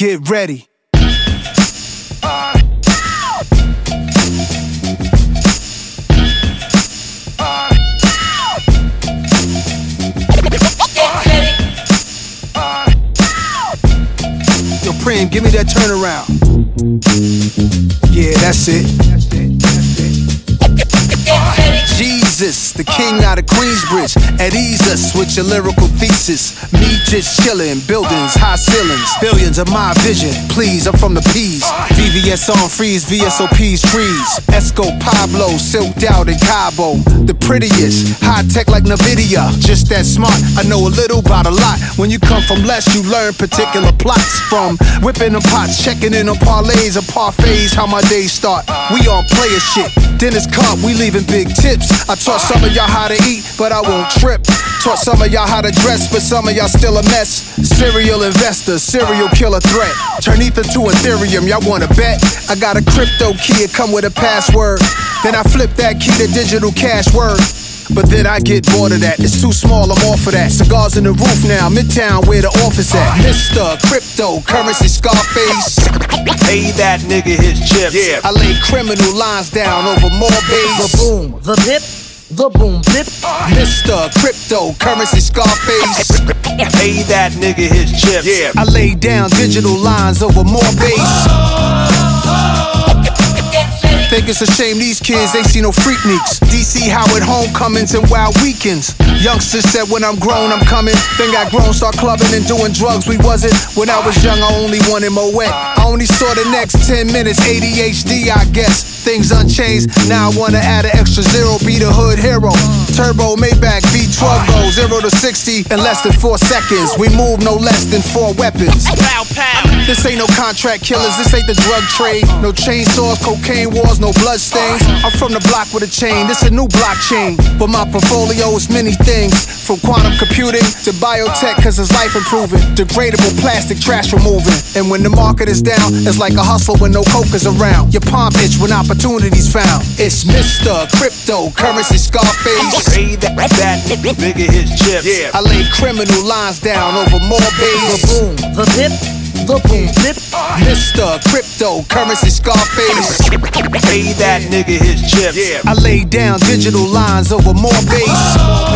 get ready. Yo, Preem, give me that turnaround. Yeah, that's it. Jesus, the king out of Queensbridge. At ease us with your lyrical thesis. Me just chillin', buildings, high ceilings, billions of my vision. Please, I'm from the P's. VVS on freeze, VSOP's trees. Esco Pablo, silked out in Cabo. The prettiest, high tech like Nvidia. Just that smart, I know a little about a lot. When you come from less, you learn particular plots. From whipping them pots, checking in on parlays or parfaits. How my days start, we on player shit. Dinner's cup, we leaving big tips. I taught some of y'all how to eat, but I won't trip. Taught some of y'all how to dress, but some of y'all still a mess. Serial investor, serial killer threat. Turn ether to Ethereum, y'all wanna bet? I got a crypto key, it come with a password. Then I flip that key to digital cash word. But then I get bored of that, it's too small, I'm off of that. Cigars in the roof now, Midtown where the office at. Mr. Cryptocurrency Scarface. Pay that nigga his chips. Yeah. I lay criminal lines down over more bass. The boom, the bip, the boom bip. Mr. Cryptocurrency Scarface. Pay that nigga his chips. Yeah. I lay down digital lines over more bass. Think it's a shame these kids ain't see no Freakniks. DC Howard homecomings and wild weekends. Youngsters said when I'm grown I'm coming. Then got grown, start clubbing and doing drugs. We wasn't. When I was young I only wanted Moet. I only saw the next 10 minutes. ADHD I guess. Things unchanged. Now I wanna add an extra zero. Be the hood hero. Turbo Maybach V12 go 0 to 60 in less than 4 seconds. We move no less than 4 weapons. Pow, pow. This ain't no contract killers, this ain't the drug trade. No chainsaws, cocaine wars, no blood stains. I'm from the block with a chain, this a new blockchain. But my portfolio is many things. From quantum computing to biotech, cause it's life improving. Degradable plastic trash removing. And when the market is down, it's like a hustle when no coke is around. Your palm itch when opportunity's found. It's Mr. Cryptocurrency Scarface. Pay that nigga his chips. Yeah. I lay criminal lines down over more bass. The boom, the bip, the boom bip. Mr. Cryptocurrency Scarface. Pay that nigga his chips. I lay down digital lines over more bass.